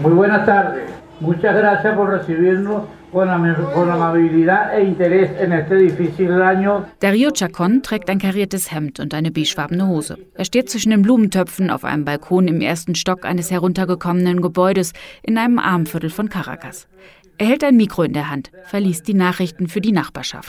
Muy buenas tardes. Muchas gracias por recibirnos con amabilidad e interés en este difícil año. Darío Chacón trägt ein kariertes Hemd und eine beigefarbene Hose. Er steht zwischen den Blumentöpfen auf einem Balkon im ersten Stock eines heruntergekommenen Gebäudes in einem Armenviertel von Caracas. Er hält ein Mikro in der Hand, verliest die Nachrichten für die Nachbarschaft.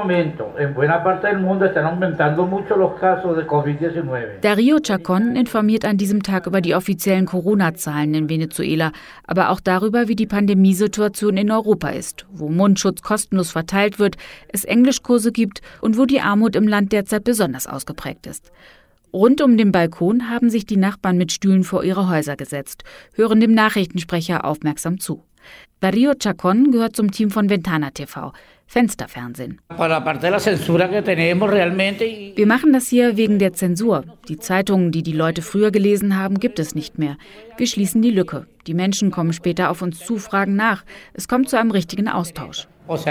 Darío Chacón informiert an diesem Tag über die offiziellen Corona-Zahlen in Venezuela, aber auch darüber, wie die Pandemiesituation in Europa ist, wo Mundschutz kostenlos verteilt wird, es Englischkurse gibt und wo die Armut im Land derzeit besonders ausgeprägt ist. Rund um den Balkon haben sich die Nachbarn mit Stühlen vor ihre Häuser gesetzt, hören dem Nachrichtensprecher aufmerksam zu. Darío Chacón gehört zum Team von Ventana TV, Fensterfernsehen. Wir machen das hier wegen der Zensur. Die Zeitungen, die die Leute früher gelesen haben, gibt es nicht mehr. Wir schließen die Lücke. Die Menschen kommen später auf uns zu, fragen nach. Es kommt zu einem richtigen Austausch.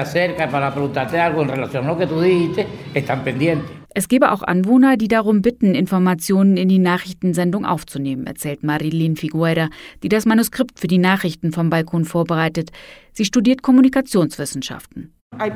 Es gebe auch Anwohner, die darum bitten, Informationen in die Nachrichtensendung aufzunehmen, erzählt Marilyn Figueira, die das Manuskript für die Nachrichten vom Balkon vorbereitet. Sie studiert Kommunikationswissenschaften.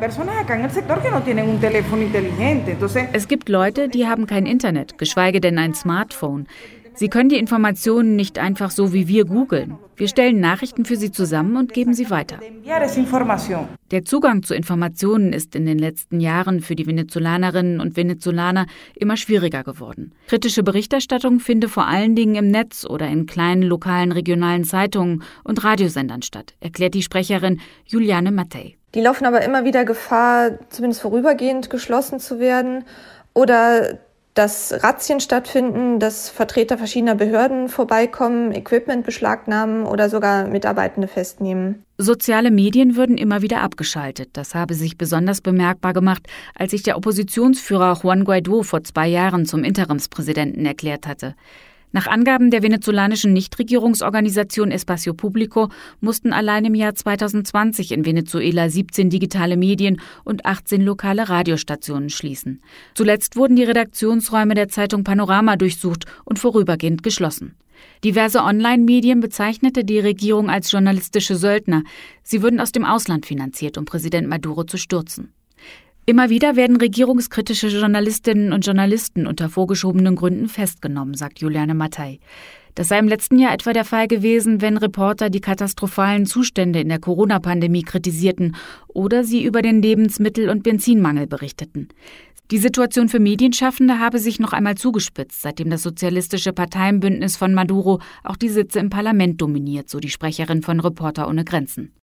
Es gibt Leute, die haben kein Internet, geschweige denn ein Smartphone. Sie können die Informationen nicht einfach so wie wir googeln. Wir stellen Nachrichten für sie zusammen und geben sie weiter. Der Zugang zu Informationen ist in den letzten Jahren für die Venezolanerinnen und Venezolaner immer schwieriger geworden. Kritische Berichterstattung finde vor allen Dingen im Netz oder in kleinen lokalen regionalen Zeitungen und Radiosendern statt, erklärt die Sprecherin Juliane Mattei. Die laufen aber immer wieder Gefahr, zumindest vorübergehend geschlossen zu werden oder dass Razzien stattfinden, dass Vertreter verschiedener Behörden vorbeikommen, Equipment beschlagnahmen oder sogar Mitarbeitende festnehmen. Soziale Medien würden immer wieder abgeschaltet. Das habe sich besonders bemerkbar gemacht, als sich der Oppositionsführer Juan Guaidó vor 2 Jahren zum Interimspräsidenten erklärt hatte. Nach Angaben der venezolanischen Nichtregierungsorganisation Espacio Público mussten allein im Jahr 2020 in Venezuela 17 digitale Medien und 18 lokale Radiostationen schließen. Zuletzt wurden die Redaktionsräume der Zeitung Panorama durchsucht und vorübergehend geschlossen. Diverse Online-Medien bezeichnete die Regierung als journalistische Söldner. Sie würden aus dem Ausland finanziert, um Präsident Maduro zu stürzen. Immer wieder werden regierungskritische Journalistinnen und Journalisten unter vorgeschobenen Gründen festgenommen, sagt Juliane Mattei. Das sei im letzten Jahr etwa der Fall gewesen, wenn Reporter die katastrophalen Zustände in der Corona-Pandemie kritisierten oder sie über den Lebensmittel- und Benzinmangel berichteten. Die Situation für Medienschaffende habe sich noch einmal zugespitzt, seitdem das sozialistische Parteienbündnis von Maduro auch die Sitze im Parlament dominiert, so die Sprecherin von Reporter ohne Grenzen.